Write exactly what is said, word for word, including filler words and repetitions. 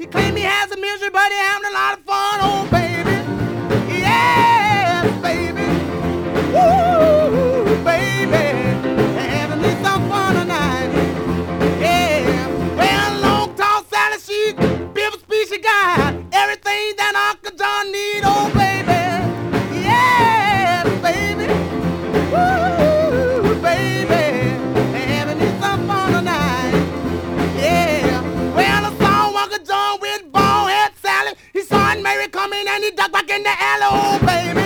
claim he has a misery, but he having a lot of fun, oh baby. Yes, baby. Woo, baby. Having me some fun tonight. Yeah. Well, long tall Sally, she's beautiful species guy. Everything that Uncle John need, oh baby. Yes, baby. Woo, baby. Having me some fun tonight. Yeah. Well, I saw Uncle John with bald head Sally. He saw Aunt Mary coming and he ducked back in the alley, oh baby.